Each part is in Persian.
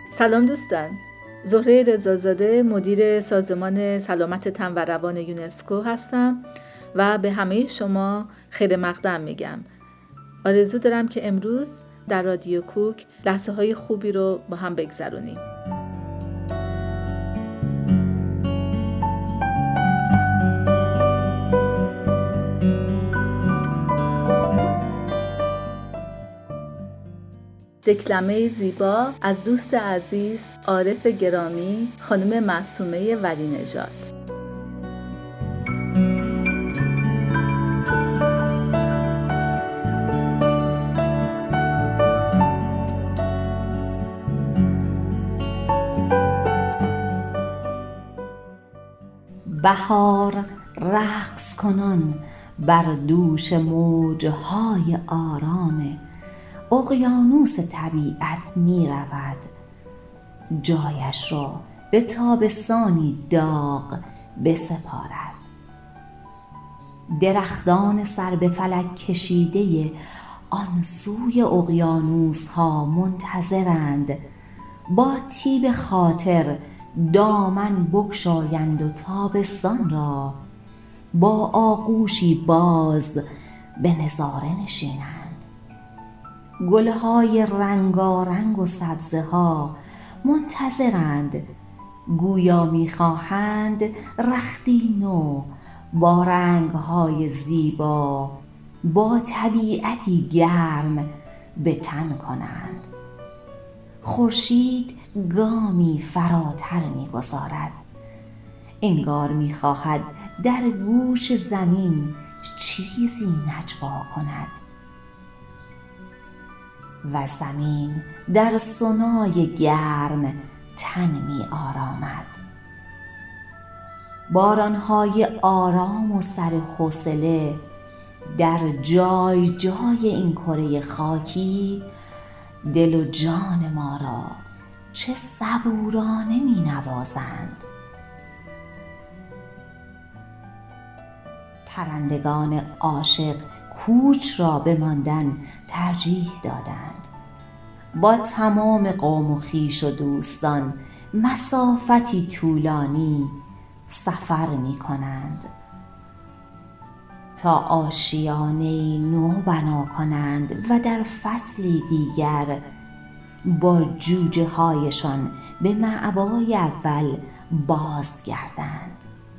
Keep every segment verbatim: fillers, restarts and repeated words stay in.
سلام دوستان، زهره رضازاده مدیر سازمان سلامت تن و روان یونسکو هستم و به همه شما خیر مقدم میگم. آرزو دارم که امروز در رادیو کوک لحظه های خوبی رو با هم بگذرونیم. دکلمه زیبا از دوست عزیز عارف گرامی خانم معصومه ولی نژاد. بهار رقص کنان بر دوش موجهای آرام اقیانوس طبیعت می رود، جایش را به تابستانی داغ بسپارد. درختان سر به فلک کشیده آن سوی اقیانوس ها منتظرند با طیب خاطر دامن بگشایند و تابستان را با آغوشی باز به نظاره نشینند. گلهای رنگارنگ و سبزه ها منتظرند، گویا می‌خواهند رختی نو با رنگهای زیبا با طبیعتی گرم به تن کنند. خورشید گامی فراتر می‌گذارد، انگار می‌خواهد در گوش زمین چیزی نجوا کند و زمین در سنای گرم تن می آرامد. بارانهای آرام و سر حوصله در جای جای این کره خاکی دل و جان ما را چه صبورانه می نوازند. پرندگان عاشق کوچ را به ماندن ترجیح دادند. با تمام قوم و خویش و دوستان مسافتی طولانی سفر می کنند تا آشیانه نو بنا کنند و در فصلی دیگر با جوجه هایشان به مأوای اول بازگردند.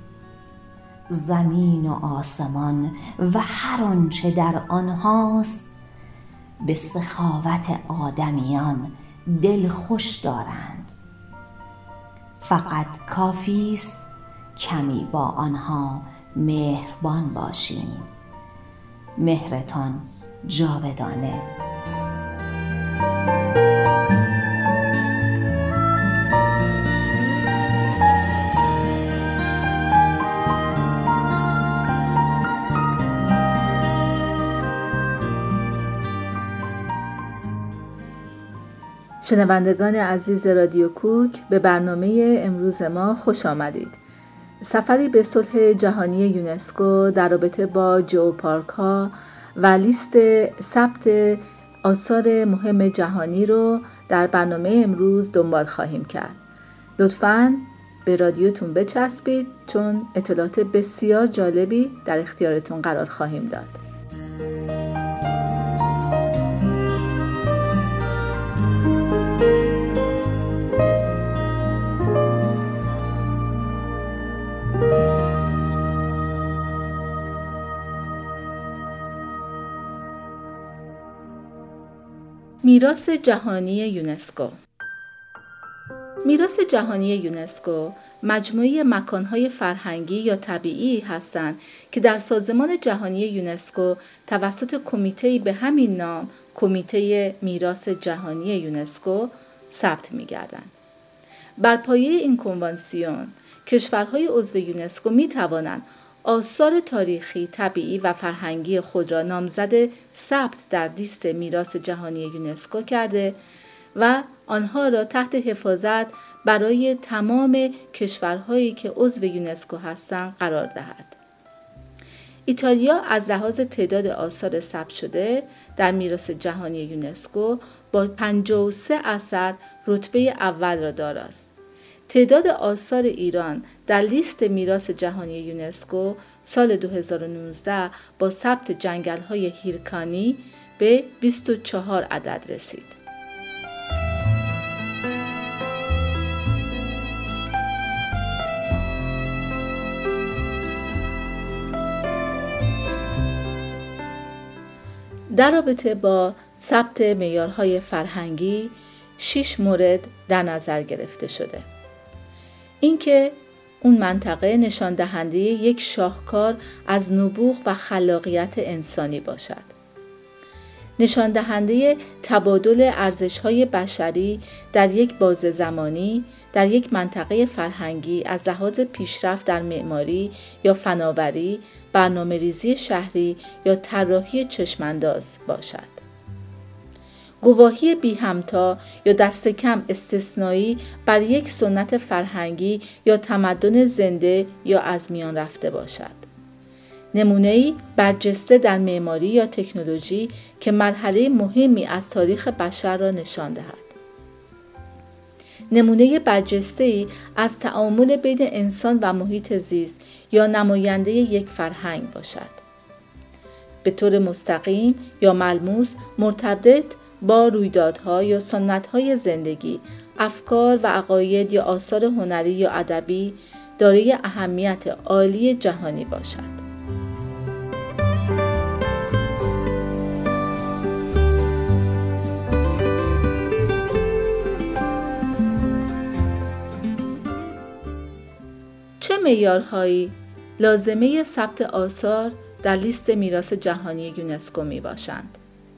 زمین و آسمان و هر آنچه در آنهاست به سخاوت آدمیان دل خوش دارند. فقط کافی است کمی با آنها مهربان باشیم. مهرتان جاودانه. شنوندگان عزیز رادیو کوک، به برنامه امروز ما خوش آمدید. سفری به صلح جهانی یونسکو در رابطه با ژئوپارک ها و لیست ثبت آثار مهم جهانی رو در برنامه امروز دنبال خواهیم کرد. لطفاً به رادیوتون بچسبید چون اطلاعات بسیار جالبی در اختیارتون قرار خواهیم داد. میراث جهانی یونسکو. میراث جهانی یونسکو مجموعه مکان‌های فرهنگی یا طبیعی هستند که در سازمان جهانی یونسکو توسط کمیته‌ای به همین نام، کمیته میراث جهانی یونسکو، ثبت می‌گردند. بر پایه این کنوانسیون، کشورهای عضو یونسکو می‌توانند آثار تاریخی، طبیعی و فرهنگی خود را نامزد ثبت در لیست میراث جهانی یونسکو کرده و آنها را تحت حفاظت برای تمام کشورهایی که عضو یونسکو هستند قرار دهد. ایتالیا از لحاظ تعداد آثار ثبت شده در میراث جهانی یونسکو با پنجاه و سه اثر رتبه اول را داراست. تعداد آثار ایران در لیست میراث جهانی یونسکو سال دو هزار و نوزده با ثبت جنگل‌های هیرکانی به بیست و چهار عدد رسید. در رابطه با ثبت معیارهای فرهنگی، شش مورد در نظر گرفته شده. اینکه اون منطقه نشان دهنده یک شاهکار از نبوغ و خلاقیت انسانی باشد. نشان دهنده تبادل ارزش‌های بشری در یک بازه زمانی در یک منطقه فرهنگی از لحاظ پیشرفت در معماری یا فناوری، برنامه‌ریزی شهری یا طراحی چشم‌انداز باشد. گواهی بی همتا یا دست کم استثنایی بر یک سنت فرهنگی یا تمدن زنده یا از میان رفته باشد. نمونه‌ای برجسته در معماری یا تکنولوژی که مرحله مهمی از تاریخ بشر را نشان دهد. نمونه برجسته‌ای از تعامل بین انسان و محیط زیست یا نماینده یک فرهنگ باشد. به طور مستقیم یا ملموس مرتبط با رویدادها یا سنت‌های زندگی، افکار و عقاید یا آثار هنری یا ادبی دارای اهمیت عالی جهانی باشد. چه معیارهایی لازمه ثبت آثار در لیست میراث جهانی یونسکو می باشند؟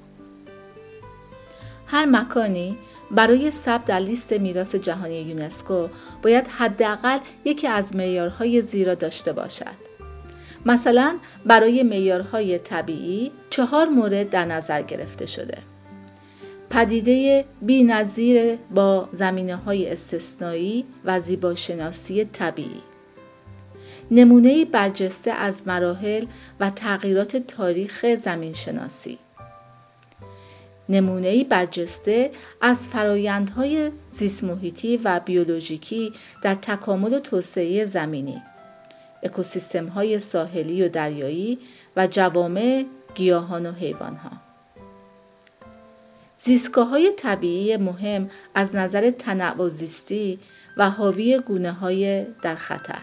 هر مکانی برای ثبت در لیست میراث جهانی یونسکو باید حداقل یکی از معیارهای زیرا داشته باشد. مثلا برای معیارهای طبیعی چهار مورد در نظر گرفته شده. پدیده بی‌نظیر با زمینه‌های استثنایی و زیباشناسی طبیعی. نمونه‌ای برجسته از مراحل و تغییرات تاریخ زمینشناسی. نمونه‌ای برجسته از فرآیندهای زیست محیطی و بیولوژیکی در تکامل و توسعه زمینی، اکوسیستم‌های ساحلی و دریایی و جوامع گیاهان و حیوان‌ها. زیستگاه‌های طبیعی مهم از نظر تنوع زیستی و حاوی گونه‌های در خطر.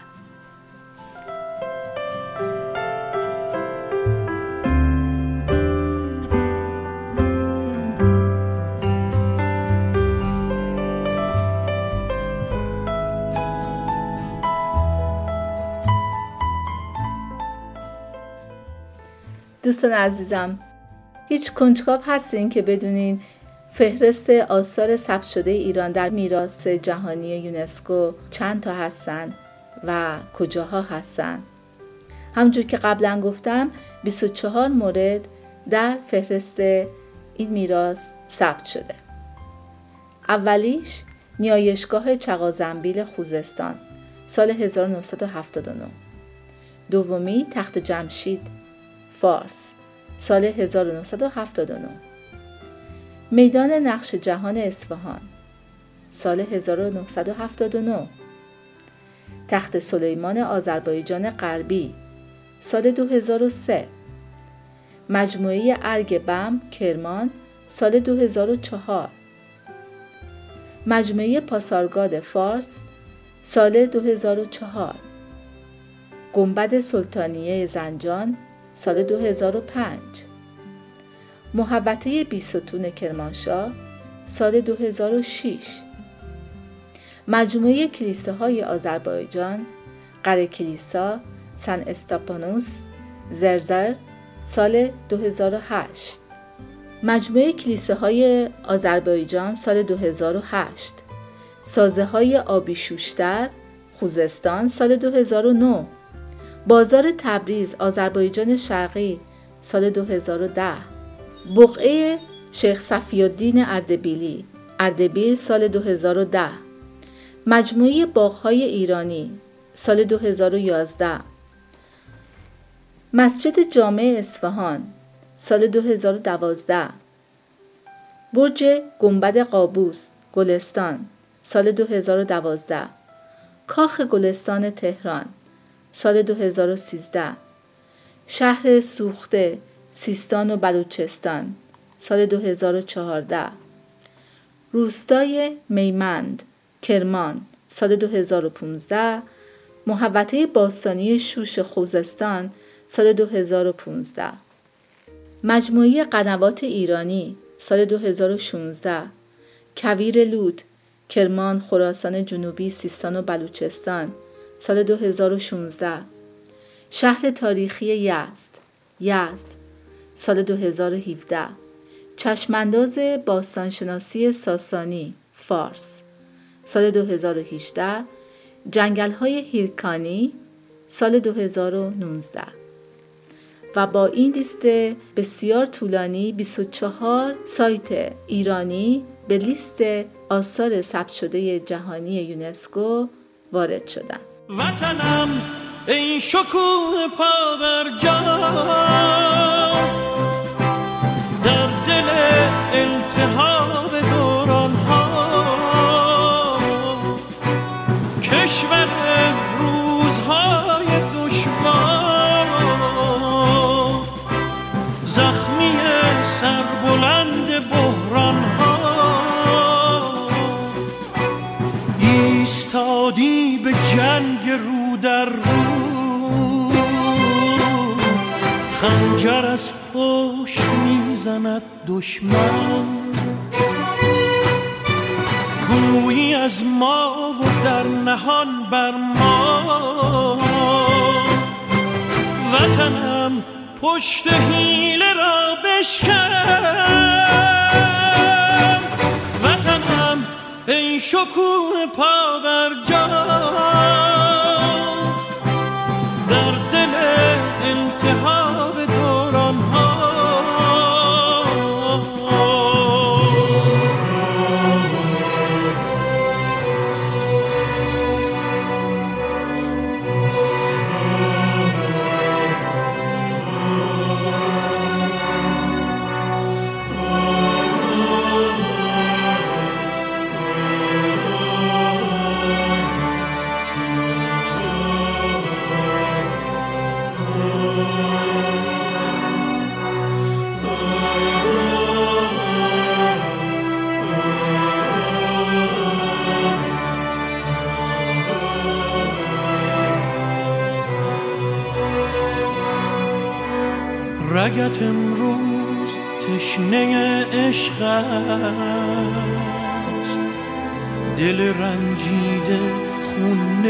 دوستان عزیزم، هیچ کنجکاو هستین که بدونین فهرست آثار ثبت شده ایران در میراث جهانی یونسکو چند تا هستن و کجاها هستن؟ همونجور که قبلا گفتم بیست و چهار مورد در فهرست این میراث ثبت شده. اولیش نیایشگاه چغازنبیل خوزستان سال هزار و نهصد و هفتاد و نه. دومی تخت جمشید فارس سال هزار و نهصد و هفتاد و نه. میدان نقش جهان اصفهان سال هزار و نهصد و هفتاد و نه. تخت سلیمان آذربایجان غربی سال دو هزار و سه. مجموعه ارگ بم کرمان سال دو هزار و چهار. مجموعه پاسارگاد فارس سال دو هزار و چهار. گنبد سلطانیه زنجان سال دو هزار و پنج. محوطه بیستون کرمانشاه سال دو هزار و شش. مجموعه کلیساهای آذربایجان قره کلیسا سن استاپانوس زرزر سال دو هزار و هشت. مجموعه کلیساهای آذربایجان سال دو هزار و هشت. سازه های آبی شوشتر خوزستان سال دو هزار و نه. بازار تبریز آذربایجان شرقی سال دو هزار و ده. بقعه شیخ صفی‌الدین اردبیلی اردبیل سال دو هزار و ده. مجموعه باغ‌های ایرانی سال دو هزار و یازده. مسجد جامع اصفهان سال دو هزار و دوازده. برج گنبد قابوس گلستان سال دو هزار و دوازده. کاخ گلستان تهران سال دو هزار و سیزده. شهر سوخته سیستان و بلوچستان سال دو هزار و چهارده. روستای میمند کرمان سال دو هزار و پانزده. محوطه باستانی شوش خوزستان سال دو هزار و پانزده. مجموعه قنوات ایرانی سال دو هزار و شانزده. کویر لود کرمان خراسان جنوبی سیستان و بلوچستان سال دو هزار و شانزده. شهر تاریخی یزد یزد سال دو هزار و هفده. چشمانداز باستانشناسی ساسانی فارس سال دو هزار و هجده. جنگل‌های هیرکانی سال دو هزار و نوزده. و با این لیست بسیار طولانی بیست و چهار سایت ایرانی به لیست آثار ثبت شده جهانی یونسکو وارد شدند. وطنم ای شکوه پابرجا در دل التهاب دوران ها، کشور روزهای دشوار، زخمی سربلند بحران ها، ایستادی به جنگ رو در رو، خنجر از پشت میزند دشمن، گویی از ما و در نهان بر ما. وطنم پشت حیله را بشکن، وطنم ای شکوه پابرجا در دل التهاب دوران ها. رگت امروز تشنه عشق است، دل رنجیده خون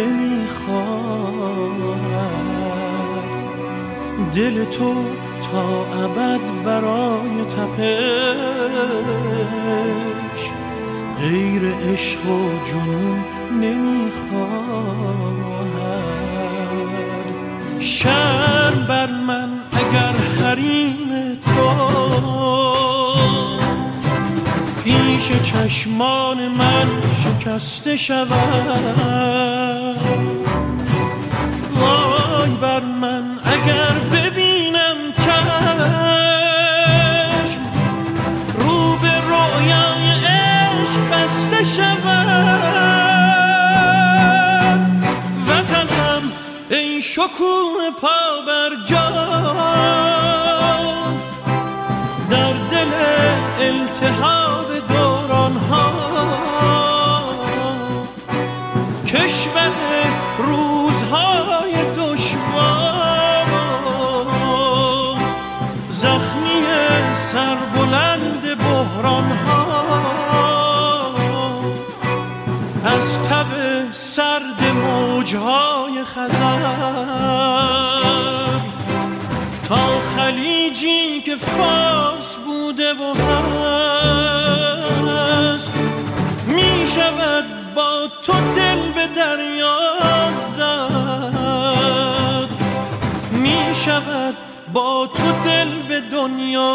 نمیخواد، دل تو تا ابد برای تپش غیر عشق و جنون نمیخواد. شرم بر من اگر حریم تو پیش چشمان من شکسته شود، وای بر من اگر ببینم چشم رو به رویای عشق بسته شود. وطنم ای شکوه پابرجا در دل التهاب دوران ها، کشور روزهای دشوار، زخمی سربلند بحران ها، از تب سرد موجهای خزر تا خلیجی که فارس بوده و هست، می شود با تو دل به دریا زد، می شود با تو دل به دنیا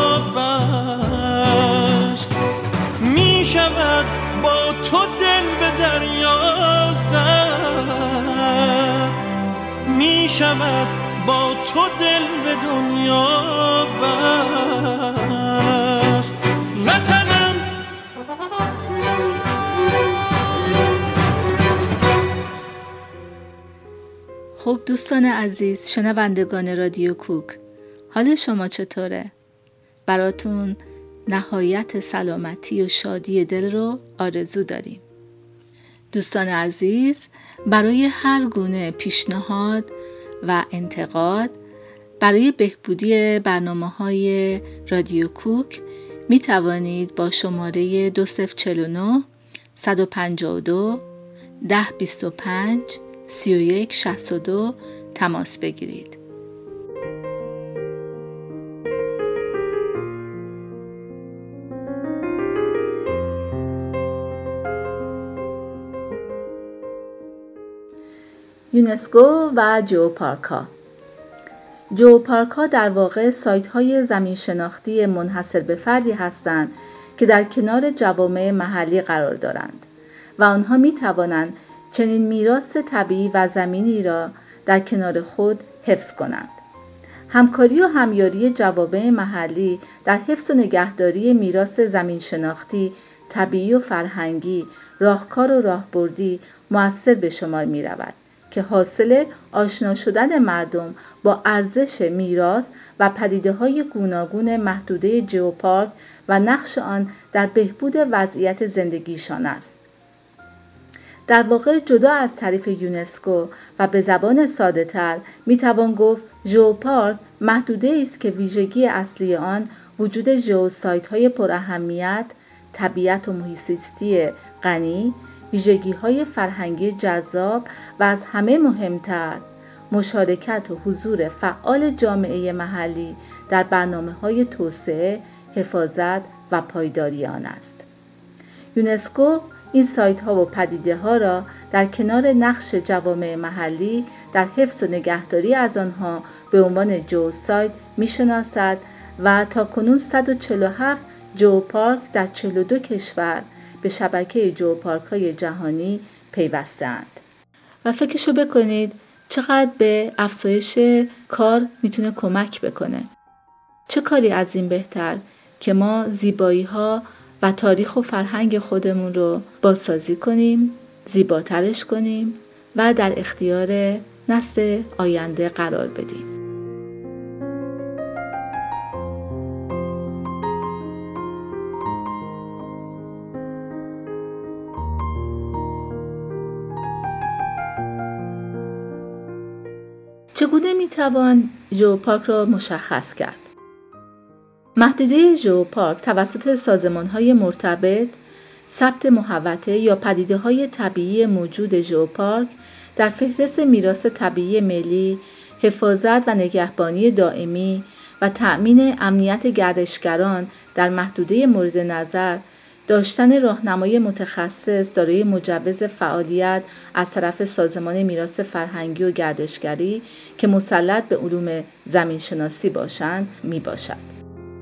بست، می شود با تو دل به دریا زد، می شود با تو دل به دنیا بست. وطنم خب دوستان عزیز، شنوندگان رادیو کوک، حال شما چطوره؟ براتون نهایت سلامتی و شادی دل رو آرزو داریم. دوستان عزیز، برای هر گونه پیشنهاد و انتقاد برای بهبودی برنامه‌های رادیو کوک می توانید با شماره دو صفر چهار نه صد و پنجاه و دو ده بیست و پنج سی و یک شصت و دو تماس بگیرید. یونسکو و جئوپارک‌ها. جئوپارک‌ها در واقع سایت‌های زمین شناختی منحصر به فردی هستند که در کنار جوامع محلی قرار دارند و آنها می‌توانند چنین میراث طبیعی و زمینی را در کنار خود حفظ کنند. همکاری و همیاری جوامع محلی در حفظ و نگهداری میراث زمین شناختی، طبیعی و فرهنگی، راهکار و راهبردی مؤثر به شمار می‌رود که حاصل آشنا شدن مردم با ارزش میراث و پدیده‌های گوناگون محدوده جئوپارک و نقش آن در بهبود وضعیت زندگیشان است. در واقع جدا از تعریف یونسکو و به زبان ساده‌تر میتوان گفت ژئوپارک محدوده است که ویژگی اصلی آن وجود ژئوسایت‌های پراهمیت، طبیعت و محیط‌زیستی غنی، ویژگی‌های فرهنگی جذاب و از همه مهمتر مشارکت و حضور فعال جامعه محلی در برنامه‌های توسعه، حفاظت و پایداری آن است. یونسکو این سایت‌ها و پدیده‌ها را در کنار نقش جوامع محلی در حفظ و نگهداری از آنها به عنوان جئوسایت می‌شناسد و تاکنون صد و چهل و هفت جئوپارک در چهل و دو کشور به شبکه جئوپارک‌های جهانی پیوسته‌اند. و فکرشو بکنید چقدر به افزایش کار میتونه کمک بکنه. چه کاری از این بهتر که ما زیبایی‌ها و تاریخ و فرهنگ خودمون رو بازسازی کنیم، زیباترش کنیم و در اختیار نسل آینده قرار بدیم. چگونه میتوان ژئوپارک را مشخص کرد؟ محدوده ژئوپارک توسط سازمان‌های مرتبط، ثبت محوطه یا پدیده‌های طبیعی موجود ژئوپارک در فهرست میراث طبیعی ملی، حفاظت و نگهبانی دائمی و تأمین امنیت گردشگران در محدوده مورد نظر، داشتن راهنمای متخصص دارای مجوز فعالیت از طرف سازمان میراث فرهنگی و گردشگری که مسلط به علوم زمین شناسی باشند می باشد.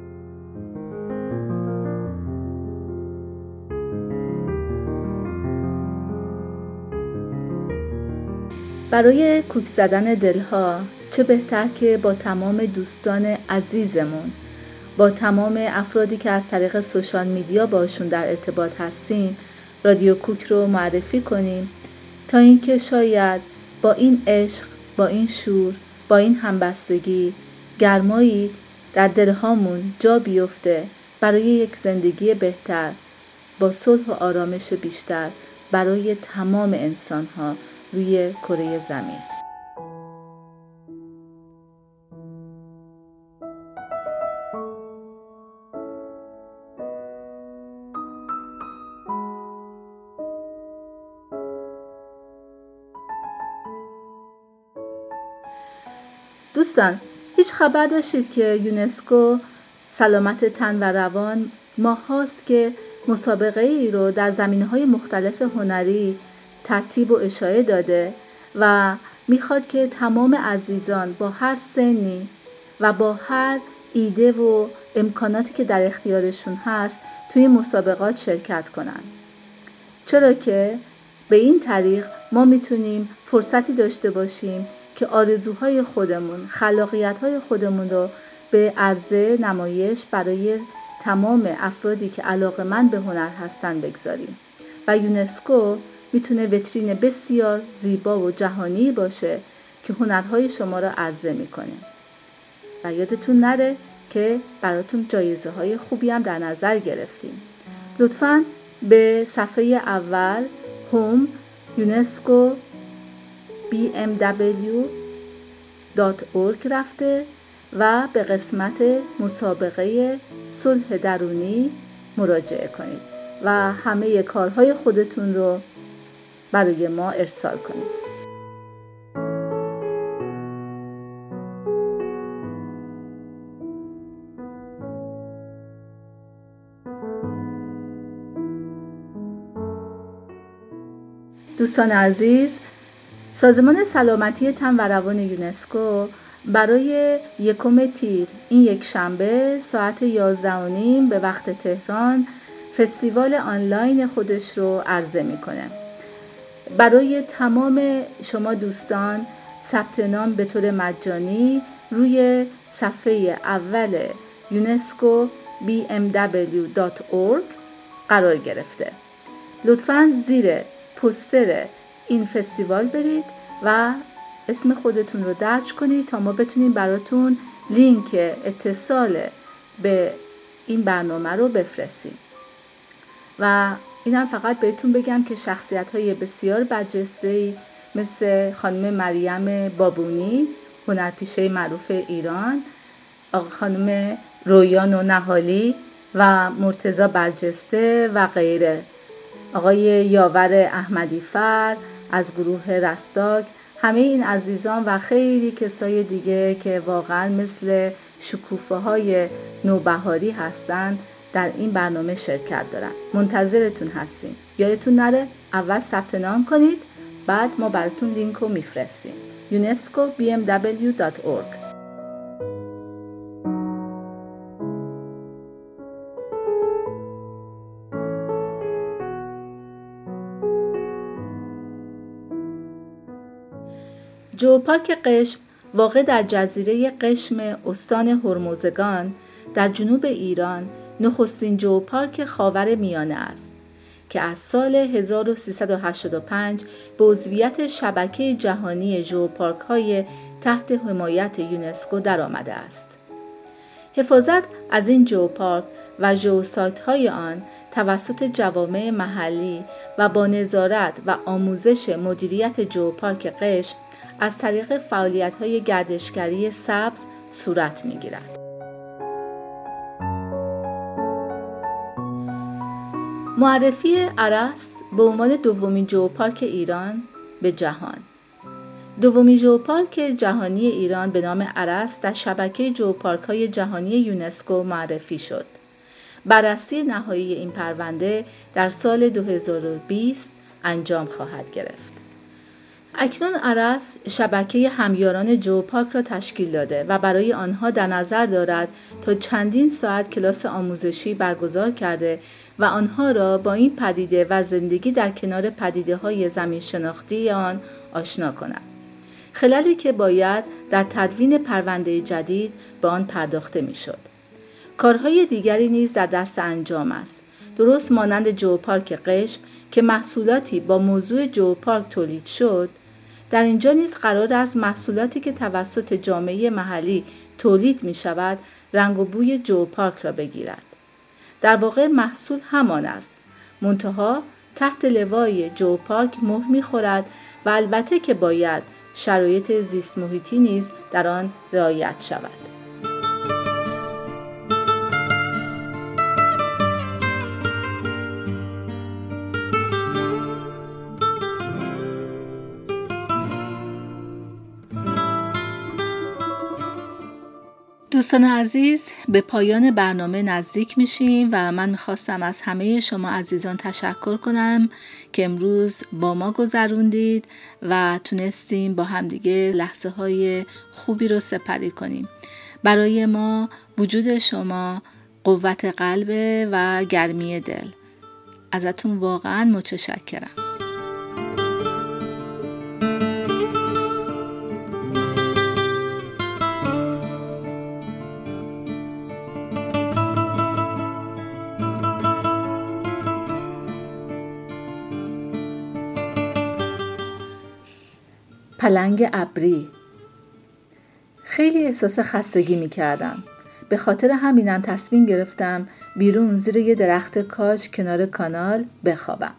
برای کوک زدن دلها چه بهتر که با تمام دوستان عزیزمون، با تمام افرادی که از طریق سوشال میدیا باشون در ارتباط هستیم رادیو کوک رو معرفی کنیم تا اینکه شاید با این عشق، با این شور، با این همبستگی گرمایی در دلهامون جا بیفته برای یک زندگی بهتر با صلح و آرامش بیشتر برای تمام انسان‌ها روی کره زمین. دوستان، هیچ خبر داشتید که یونسکو سلامت تن و روان ماهاست که مسابقه ای رو در زمینه‌های مختلف هنری ترتیب و اشاعه داده و میخواد که تمام عزیزان با هر سنی و با هر ایده و امکاناتی که در اختیارشون هست توی مسابقات شرکت کنن. چرا که به این طریق ما میتونیم فرصتی داشته باشیم که آرزوهای خودمون، خلاقیت‌های خودمون رو به عرضه نمایش برای تمام افرادی که علاقه‌مند به هنر هستن بگذاریم و یونسکو میتونه ویترین بسیار زیبا و جهانی باشه که هنرهای شما را عرضه میکنه. و یادتون نره که براتون جایزه های خوبی هم در نظر گرفتیم. لطفاً به صفحه اول هوم یونسکو بی ام دبلیو دات اورگ رفته و به قسمت مسابقه صلح درونی مراجعه کنید و همه کارهای خودتون رو برای ما ارسال کنید. دوستان عزیز، سازمان سلامتی تن و روان یونسکو برای یکم تیر این یک شنبه ساعت یازده و نیم به وقت تهران فستیوال آنلاین خودش رو عرضه میکنه. برای تمام شما دوستان ثبت نام به طور مجانی روی صفحه اول یونسکو بی ام دبلیو دات اورگ قرار گرفته. لطفاً زیر پوستر این فستیوال برید و اسم خودتون رو درج کنید تا ما بتونیم براتون لینک اتصال به این برنامه رو بفرستیم. و اینم فقط بهتون بگم که شخصیت‌های بسیار برجسته‌ای مثل خانم مریم بابونی، هنرپیشه معروف ایران، آقا خانم رویان و نهالی و مرتضی برجسته و غیره، آقای یاور احمدی فر از گروه رستاک، همه این عزیزان و خیلی کسای دیگه که واقعا مثل شکوفه های نوبهاری هستن در این برنامه شرکت دارن. منتظرتون هستیم. یادتون نره اول ثبت نام کنید، بعد ما براتون لینک رو میفرستیم. یونسکو بی ام دبلیو دات اورگ. جوپارک قشم واقع در جزیره قشم استان هرمزگان در جنوب ایران نخستین جوپارک خاور میانه است که از سال هزار و سیصد و هشتاد و پنج به عضویت شبکه جهانی ژئوپارک‌های تحت حمایت یونسکو درآمده است. حفاظت از این ژئوپارک و ژئوسایت‌های آن توسط جوامع محلی و با نظارت و آموزش مدیریت ژئوپارک قشم از طریق فعالیت‌های گردشگری سبز صورت می‌گیرد. معرفی ارس به عنوان دومین ژئوپارک ایران به جهان. دومین ژئوپارک جهانی ایران به نام ارس در شبکه ژئوپارک‌های جهانی یونسکو معرفی شد. بررسی نهایی این پرونده در سال دو هزار و بیست انجام خواهد گرفت. اکنون ارس شبکه همیاران ژئوپارک را تشکیل داده و برای آنها در نظر دارد تا چندین ساعت کلاس آموزشی برگزار کرده و آنها را با این پدیده و زندگی در کنار پدیده‌های زمین شناختی آن آشنا کند. خلالی که باید در تدوین پرونده جدید به آن پرداخته می‌شد. کارهای دیگری نیز در دست انجام است. درست مانند ژئوپارک قشم که محصولاتی با موضوع ژئوپارک تولید شد، در اینجا نیز قرار است محصولاتی که توسط جامعه محلی تولید می شود رنگ و بوی ژئوپارک را بگیرد. در واقع محصول همان است، منتها تحت لوای ژئوپارک مهر می خورد و البته که باید شرایط زیست محیطی نیز در آن رعایت شود. دوستان عزیز، به پایان برنامه نزدیک میشیم و من میخواستم از همه شما عزیزان تشکر کنم که امروز با ما گذروندید و تونستیم با همدیگه لحظه های خوبی رو سپری کنیم. برای ما وجود شما قوت قلب و گرمی دل. ازتون واقعا متشکرم. پلنگ ابری. خیلی احساس خستگی می کردم. به خاطر همینم تصمیم گرفتم بیرون زیر یه درخت کاج کنار کانال بخوابم.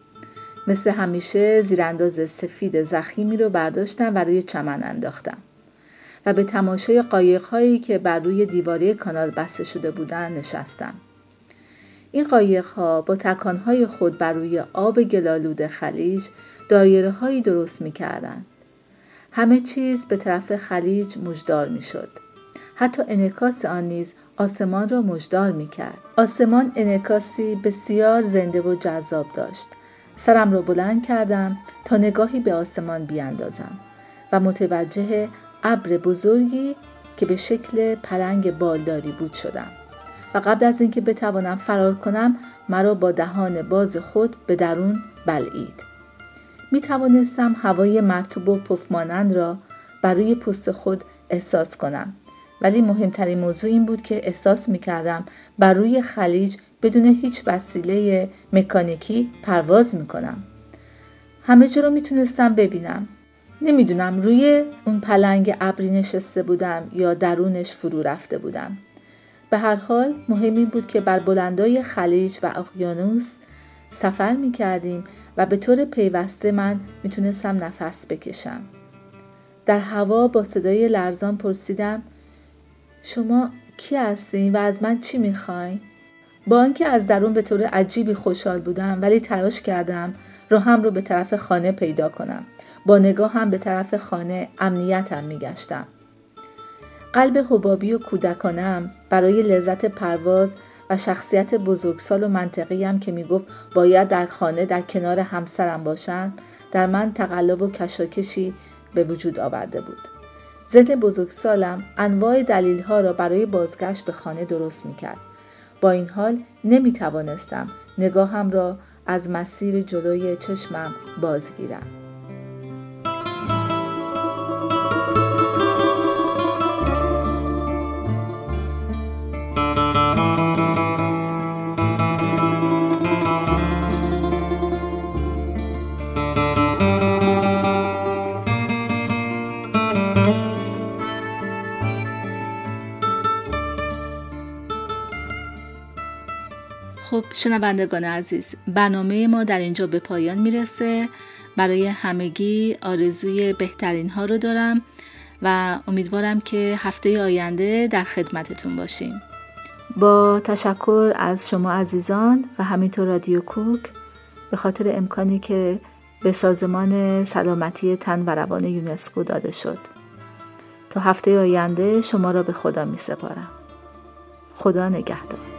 مثل همیشه زیرانداز سفید ضخیمی رو برداشتم و روی چمن انداختم و به تماشای قایق‌هایی که بر روی دیواره کانال بسته شده بودن نشستم. این قایق‌ها با تکانهای خود بر روی آب گلالود خلیج دایره‌هایی درست می‌کردند. همه چیز به طرف خلیج مژدار می‌شد. حتی انعکاس آن نیز آسمان را مژدار می‌کرد. آسمان انعکاسی بسیار زنده و جذاب داشت. سرم را بلند کردم تا نگاهی به آسمان بیاندازم و متوجه ابر بزرگی که به شکل پلنگ بالداری بود شدم و قبل از اینکه بتوانم فرار کنم مرا با دهان باز خود به درون بلعید. می توانستم هوای مرطوب و پفمانند را بر روی پوست خود احساس کنم، ولی مهمترین موضوع این بود که احساس می کردم بر روی خلیج بدون هیچ وسیله مکانیکی پرواز می کنم. همه جا رو می تونستم ببینم. نمیدونم روی اون پلنگ ابری نشسته بودم یا درونش فرو رفته بودم. به هر حال مهم این بود که بر بلندای خلیج و اقیانوس سفر می کردیم و به طور پیوسته من می تونستم نفس بکشم. در هوا با صدای لرزان پرسیدم شما کی هستین و از من چی می خواین؟ با آنکه از درون به طور عجیبی خوشحال بودم ولی تلاش کردم راهم رو به طرف خانه پیدا کنم. با نگاه هم به طرف خانه امنیتم می گشتم. قلب حبابی و کودکانم برای لذت پرواز و شخصیت بزرگسال و منطقیم که می گفت باید در خانه در کنار همسرم باشند در من تقلب و کشاکشی به وجود آورده بود. ذهن بزرگسالم انواع دلیل‌ها را برای بازگشت به خانه درست می کرد. با این حال نمی توانستم نگاهم را از مسیر جلوی چشمم بازگیرم. خب شنوندگان عزیز، برنامه ما در اینجا به پایان میرسه. برای همگی آرزوی بهترین ها رو دارم و امیدوارم که هفته آینده در خدمتتون باشیم. با تشکر از شما عزیزان و همینطور رادیو کوک به خاطر امکانی که به سازمان سلامتی تن و روان یونسکو داده شد. تا هفته آینده شما را به خدا می سپارم. خدا نگهدار.